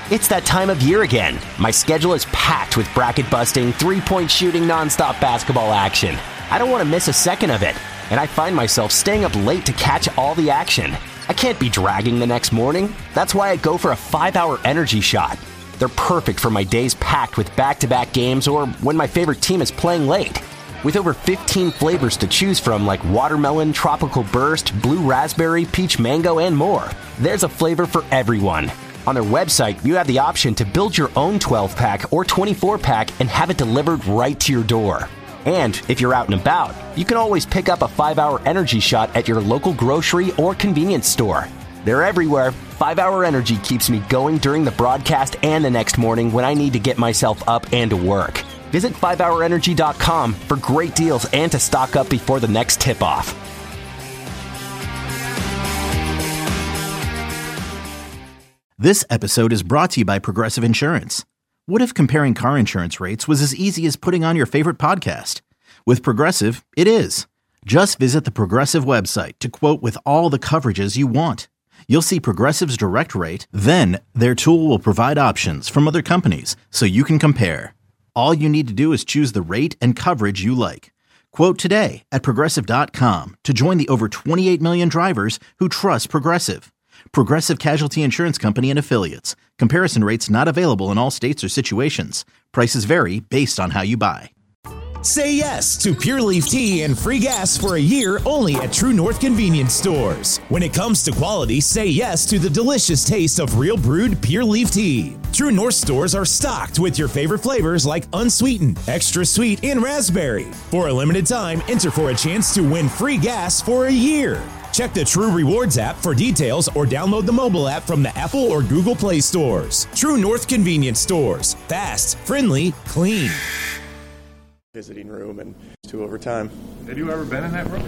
It's that time of year again. My schedule is packed with bracket-busting, three-point shooting, nonstop basketball action. I don't want to miss a second of it, and I find myself staying up late to catch all the action. I can't be dragging the next morning. That's why I go for a 5-hour energy shot. They're perfect for my days packed with back-to-back games or when my favorite team is playing late. With over 15 flavors to choose from like watermelon, tropical burst, blue raspberry, peach mango, and more, there's a flavor for everyone. On their website, you have the option to build your own 12-pack or 24-pack and have it delivered right to your door. And if you're out and about, you can always pick up a 5-hour energy shot at your local grocery or convenience store. They're everywhere. 5-hour energy keeps me going during the broadcast and the next morning when I need to get myself up and to work. Visit 5hourenergy.com for great deals and to stock up before the next tip-off. This episode is brought to you by Progressive Insurance. What if comparing car insurance rates was as easy as putting on your favorite podcast? With Progressive, it is. Just visit the Progressive website to quote with all the coverages you want. You'll see Progressive's direct rate, then their tool will provide options from other companies so you can compare. All you need to do is choose the rate and coverage you like. Quote today at Progressive.com to join the over 28 million drivers who trust Progressive. Progressive Casualty Insurance Company and Affiliates. Comparison rates not available in all states or situations. Prices vary based on how you buy. Say yes to Pure Leaf Tea and free gas for a year only at True North Convenience Stores. When it comes to quality, say yes to the delicious taste of real brewed Pure Leaf Tea. True North stores are stocked with your favorite flavors like unsweetened, extra sweet, and raspberry. For a limited time, enter for a chance to win free gas for a year. Check the True Rewards app for details or download the mobile app from the Apple or Google Play stores. True North Convenience Stores. Fast, friendly, clean. Visiting room and 2 overtime. Have you ever been in that room?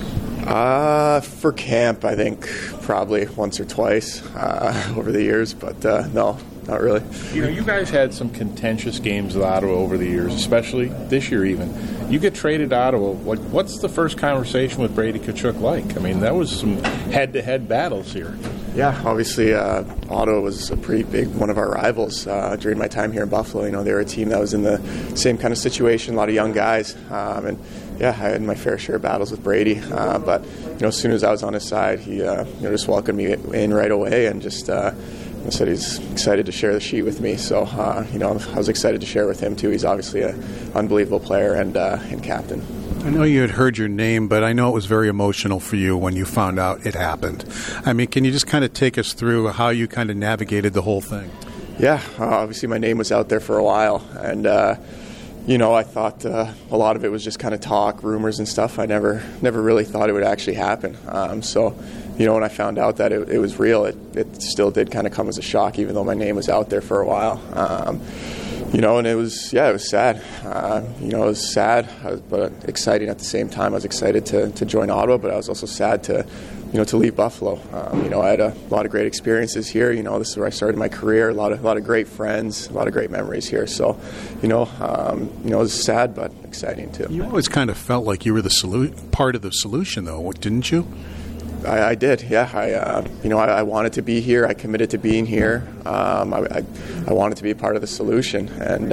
For camp, I think probably once or twice over the years, but no, not really. You know, you guys had some contentious games with Ottawa over the years, especially this year even. You get traded to Ottawa. What's the first conversation with Brady Tkachuk like? I mean, that was some head-to-head battles here. Yeah, obviously Ottawa was a pretty big one of our rivals during my time here in Buffalo. You know, they were a team that was in the same kind of situation, a lot of young guys. And yeah, I had my fair share of battles with Brady. But, you know, as soon as I was on his side, he just welcomed me in right away and just said he's excited to share the sheet with me. So, you know, I was excited to share with him, too. He's obviously an unbelievable player and captain. I know you had heard your name, but I know it was very emotional for you when you found out it happened. I mean, can you just kind of take us through how you kind of navigated the whole thing? Yeah, obviously my name was out there for a while, and you know, I thought a lot of it was just kind of talk, rumors and stuff. I never really thought it would actually happen. So, you know, when I found out that it was real, it still did kind of come as a shock, even though my name was out there for a while. You know, and it was sad. You know, it was sad, but exciting at the same time. I was excited to join Ottawa, but I was also sad to leave Buffalo. You know, I had a lot of great experiences here. You know, this is where I started my career. A lot of great friends, a lot of great memories here. So, you know, it was sad but exciting too. You always kind of felt like you were part of the solution, though, didn't you? I did, yeah. I wanted to be here. I committed to being here. I wanted to be a part of the solution, and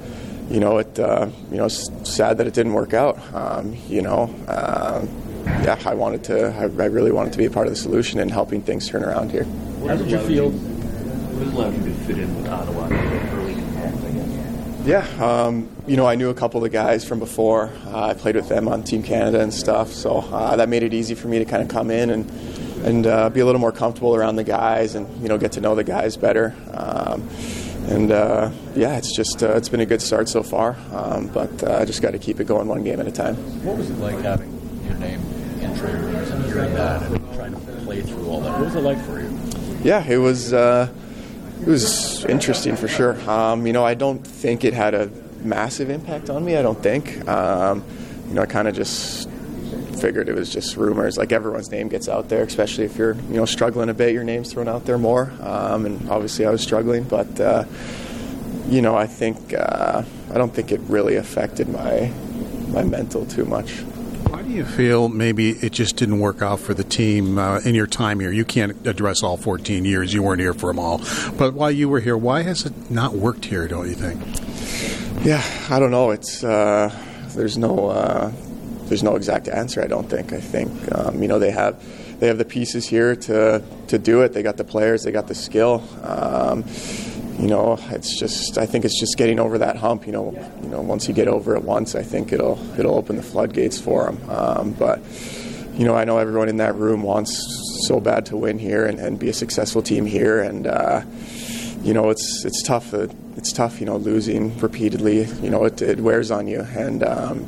it's sad that it didn't work out. I really wanted to be a part of the solution and helping things turn around here. How did you feel? What allowed you to fit in with Ottawa early in camp, I guess? Yeah, I knew a couple of the guys from before. I played with them on Team Canada and stuff, so that made it easy for me to kind of come in and be a little more comfortable around the guys and, you know, get to know the guys better. It's been a good start so far, but I just got to keep it going one game at a time. What was it like having your name in trade rumors and hearing that and trying to play through all that? What was it like for you? Yeah, it was interesting for sure. I don't think it had a massive impact on me. I don't think. I kind of just figured it was just rumors. Like, everyone's name gets out there, especially if you're struggling a bit. Your name's thrown out there more. And obviously, I was struggling, but I don't think it really affected my mental too much. Why do you feel maybe it just didn't work out for the team in your time here? You can't address all 14 years. You weren't here for them all. But while you were here, why has it not worked here, don't you think? Yeah, I don't know. It's there's no exact answer, I don't think. I think they have the pieces here to do it. They got the players, they got the skill. I think it's just getting over that hump. Once you get over it once, I think it'll open the floodgates for them. But I know everyone in that room wants so bad to win here and be a successful team here, and it's tough. It's tough, losing repeatedly. It wears on you, and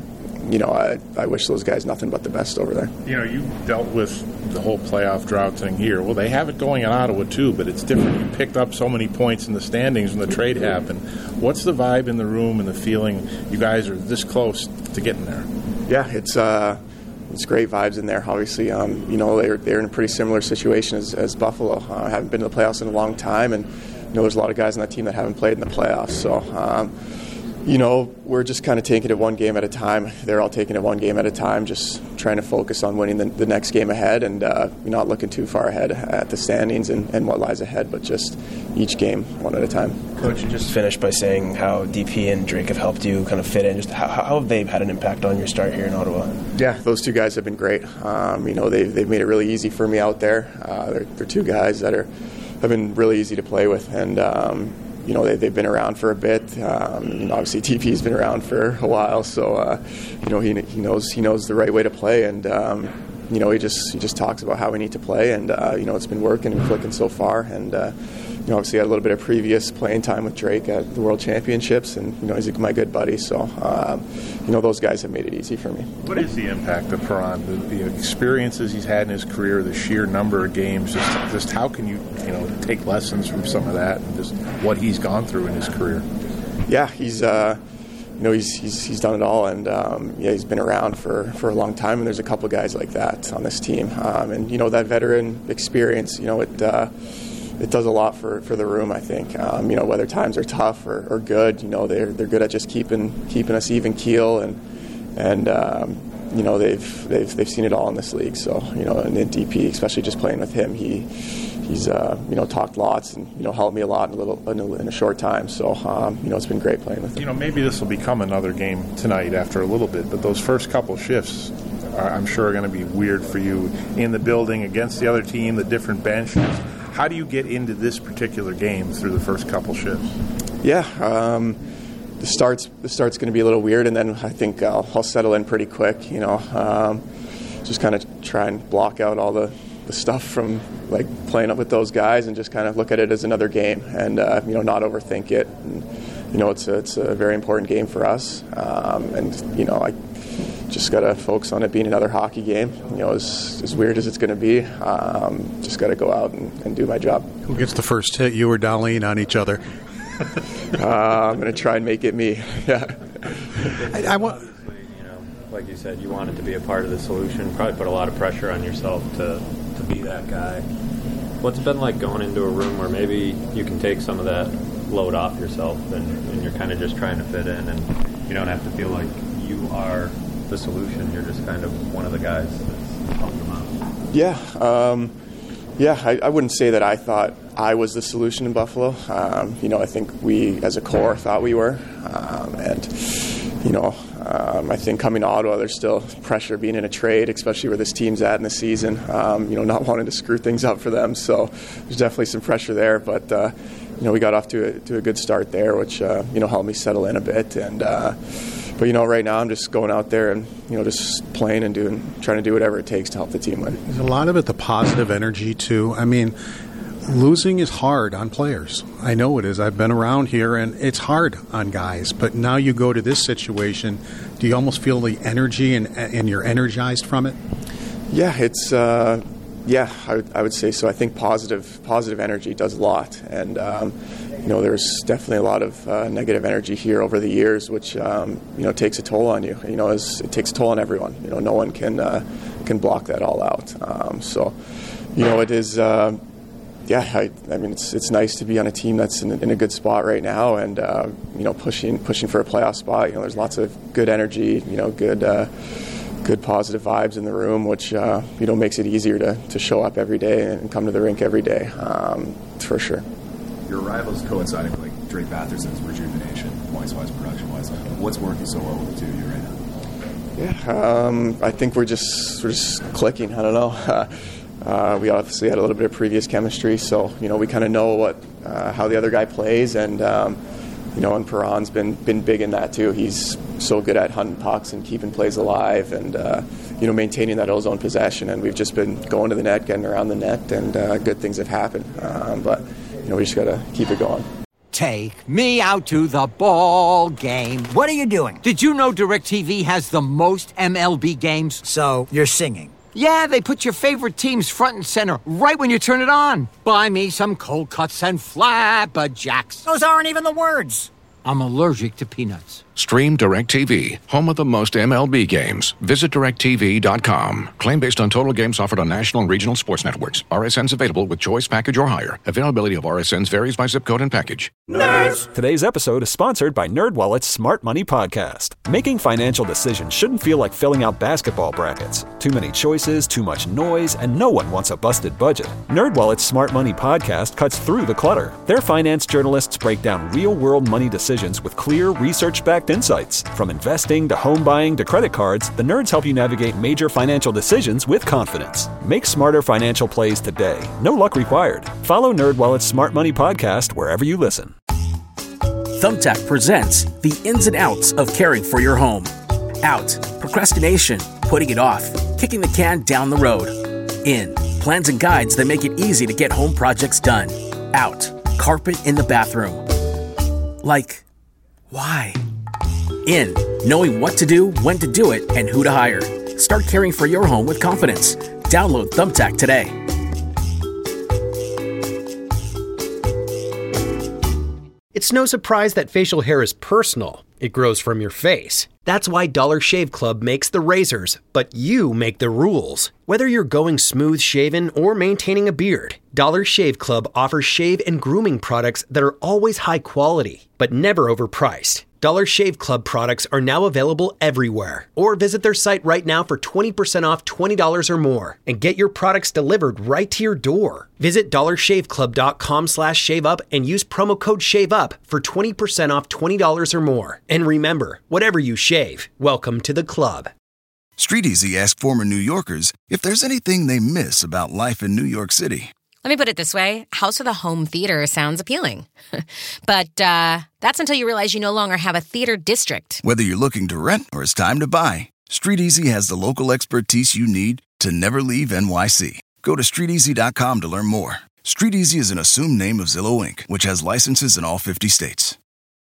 I wish those guys nothing but the best over there. You dealt with the whole playoff drought thing here. Well, they have it going in Ottawa too, but it's different. You picked up so many points in the standings when the trade happened. What's the vibe in the room and the feeling? You guys are this close to getting there. Yeah, it's great vibes in there. Obviously, they're in a pretty similar situation as Buffalo. Haven't been to the playoffs in a long time, and there's a lot of guys on that team that haven't played in the playoffs. So. We're just kind of taking it one game at a time. They're all taking it one game at a time, just trying to focus on winning the next game ahead and not looking too far ahead at the standings and what lies ahead, but just each game one at a time. Coach, you just finished by saying how DP and Drake have helped you kind of fit in. Just how have they had an impact on your start here in Ottawa? Yeah, those two guys have been great. They've made it really easy for me out there. They're two guys that have been really easy to play with, and they've been around for a bit. Obviously, TP's been around for a while, so he knows the right way to play, and he just talks about how we need to play, and it's been working and clicking so far, and obviously had a little bit of previous playing time with Drake at the World Championships, and he's my good buddy, so those guys have made it easy for me. What is the impact of Perron? The experiences he's had in his career, the sheer number of games, just how can you take lessons from some of that and just what he's gone through in his career? Yeah, he's he's done it all, and he's been around for a long time, and there's a couple guys like that on this team, and that veteran experience, it does a lot for the room, I think. Whether times are tough or good, they're good at just keeping us even keel, and they've seen it all in this league. So and in DP, especially just playing with him, he's talked lots and helped me a lot in a short time. So it's been great playing with him. Maybe this will become another game tonight after a little bit, but those first couple shifts, I'm sure, are going to be weird for you in the building against the other team, the different benches. How do you get into this particular game through the first couple shifts? Yeah, the start's going to be a little weird, and then I think I'll settle in pretty quick. Just kind of try and block out all the stuff from like playing up with those guys, and just kind of look at it as another game, and not overthink it. And, it's a very important game for us, and I just got to focus on it being another hockey game. As weird as it's going to be, just got to go out and do my job. Who gets the first hit? You or Darlene on each other? I'm going to try and make it me. Yeah. I want. Like you said, you wanted to be a part of the solution. Probably put a lot of pressure on yourself to be that guy. What's it been like going into a room where maybe you can take some of that load off yourself, and you're kind of just trying to fit in, and you don't have to feel like you are the solution. You're just kind of one of the guys that's helping them out. Yeah. I wouldn't say that I thought I was the solution in Buffalo. I think we as a core thought we were. I think coming to Ottawa, there's still pressure being in a trade, especially where this team's at in the season, not wanting to screw things up for them. So there's definitely some pressure there. But, we got off to a good start there, which, helped me settle in a bit. And But right now I'm just going out there and just playing and trying to do whatever it takes to help the team win. There's a lot of it, the positive energy too. I mean, losing is hard on players. I know it is. I've been around here, and it's hard on guys. But now you go to this situation, do you almost feel the energy and you're energized from it? Yeah, it's I would say so. I think positive energy does a lot, and there's definitely a lot of negative energy here over the years, which takes a toll on you. It takes a toll on everyone. No one can block that all out. It is. I mean, it's nice to be on a team that's in a good spot right now, and pushing for a playoff spot. There's lots of good energy. good positive vibes in the room, which makes it easier to show up every day and come to the rink every day, for sure. Your arrival is coinciding with like Drake Batherson's rejuvenation, points-wise, production-wise. What's working so well with the two of you right now? Yeah, I think we're just clicking. I don't know. We obviously had a little bit of previous chemistry, so we kind of know how the other guy plays, and and Perron's been big in that too. He's so good at hunting pucks and keeping plays alive, and maintaining that ozone possession. And we've just been going to the net, getting around the net, and good things have happened. But we just got to keep it going. Take me out to the ball game. What are you doing? Did you know DirecTV has the most MLB games? So you're singing. Yeah, they put your favorite teams front and center right when you turn it on. Buy me some cold cuts and flapjacks. Those aren't even the words. I'm allergic to peanuts. Stream DirecTV, home of the most MLB games. Visit DirecTV.com. Claim based on total games offered on national and regional sports networks. RSNs available with choice package or higher. Availability of RSNs varies by zip code and package. Nerds! Today's episode is sponsored by NerdWallet's Smart Money Podcast. Making financial decisions shouldn't feel like filling out basketball brackets. Too many choices, too much noise, and no one wants a busted budget. NerdWallet's Smart Money Podcast cuts through the clutter. Their finance journalists break down real-world money decisions with clear, research-backed insights. From investing to home buying to credit cards, the nerds help you navigate major financial decisions with confidence. Make smarter financial plays today. No luck required. Follow NerdWallet's Smart Money Podcast wherever you listen. Thumbtack presents the ins and outs of caring for your home. Out, procrastination, putting it off, kicking the can down the road. In, plans and guides that make it easy to get home projects done. Out, carpet in the bathroom. Like, why? In, knowing what to do, when to do it, and who to hire. Start caring for your home with confidence. Download Thumbtack today. It's no surprise that facial hair is personal. It grows from your face. That's why Dollar Shave Club makes the razors, but you make the rules. Whether you're going smooth shaven or maintaining a beard, Dollar Shave Club offers shave and grooming products that are always high quality, but never overpriced. Dollar Shave Club products are now available everywhere. Or visit their site right now for 20% off $20 or more and get your products delivered right to your door. Visit dollarshaveclub.com/shaveup and use promo code SHAVEUP for 20% off $20 or more. And remember, whatever you shave, welcome to the club. StreetEasy asked former New Yorkers if there's anything they miss about life in New York City. Let me put it this way. House of the Home Theater sounds appealing. But that's until you realize you no longer have a theater district. Whether you're looking to rent or it's time to buy, StreetEasy has the local expertise you need to never leave NYC. Go to StreetEasy.com to learn more. StreetEasy is an assumed name of Zillow Inc., which has licenses in all 50 states.